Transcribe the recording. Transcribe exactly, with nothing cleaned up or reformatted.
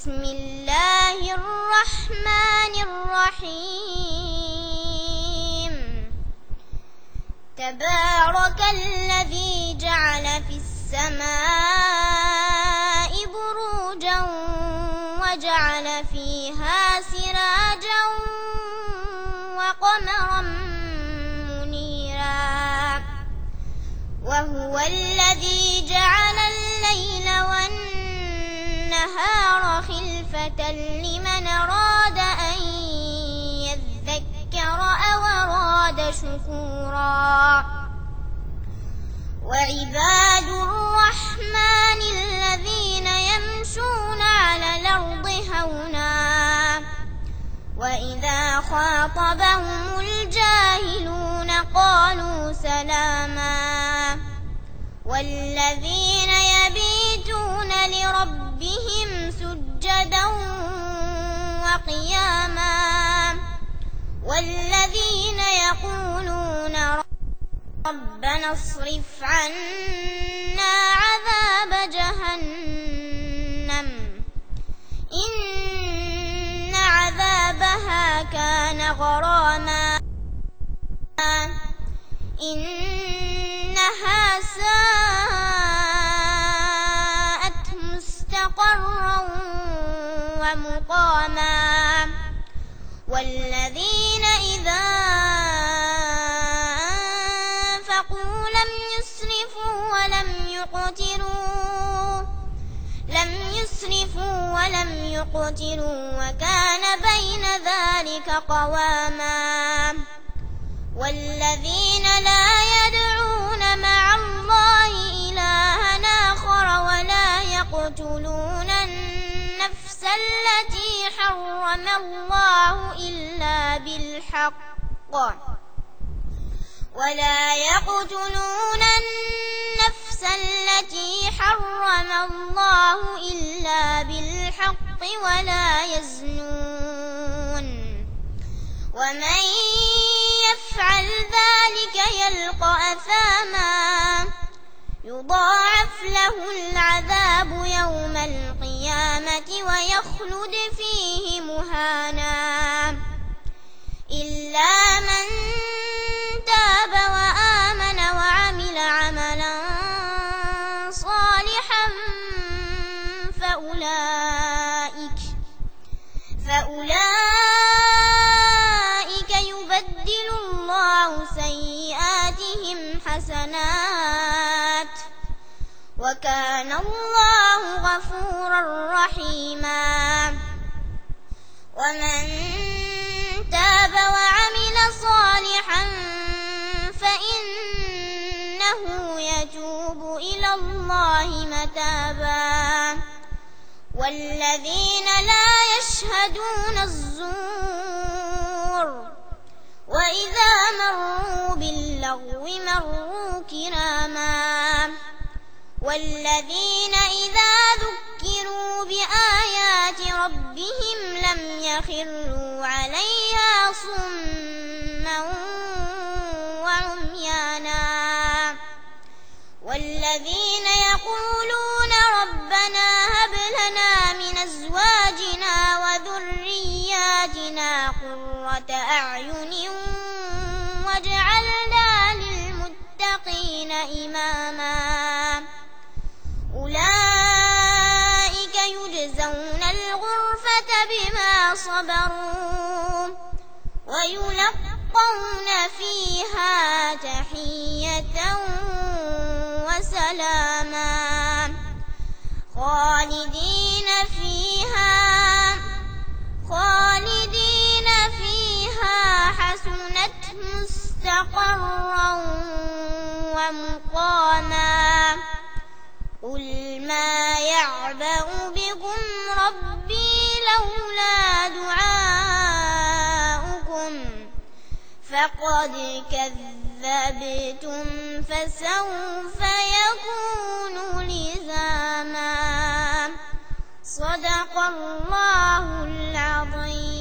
بسم الله الرحمن الرحيم تبارك الذي جعل في السماء بروجا وجعل فيها سراجا وقمرا منيرا وهو الذي جعل الليل والنهار خلفة لمن أراد أن يذكر أو أراد شكورا وعباد الرحمن الذين يمشون على الأرض هونا وإذا خاطبهم الجاهلون قالوا سلاما والذين يبيتون لربهم سجدا وقياما والذين يقولون ربنا اصرف عنا عذاب جهنم إن عذابها كان غراما إنها ساءت مستقرا ومقاما والذين إذا أنفقوا لم يسرفوا ولم يقتروا لم يسرفوا ولم يقتروا وكان بين ذلك قواما والذين لا يدعون مع الله إلها آخر ولا يقتلون النفس التي حرم الله إلا بالحق ولا يقتلون النفس التي حرم الله إلا بالحق ولا يزنون ومن يفعل ذلك يلقى أثاما يضاعف له العذاب يوم القيامة ويخلد فيه مهانا إلا من تاب وآمن وعمل عملا صالحا فأولئك فأولئك يبدل الله سيئاتهم حسنات وكان الله غفورا رحيما ومن تاب وعمل صالحا فإنه يتوب إلى الله متابا والذين لا يشهدون الزور وإذا مروا باللغو مروا كراما والذين إذا ذكروا بآيات ربهم لم يخروا عليها صما وعميانا والذين يقولون ربنا هب لنا من أزواجنا وذرياتنا قرة أعين واجعلنا للمتقين إماما أولئك يجزون الغرفة بما صبروا ويلقون فيها تحية وسلاما خالدين فيها خالدين فيها حسنت مستقرا ومقاما قل ما يعبأ بكم ربي لولا دعاؤكم فقد كذبتم فسوف يكون لزاما صدق الله العظيم.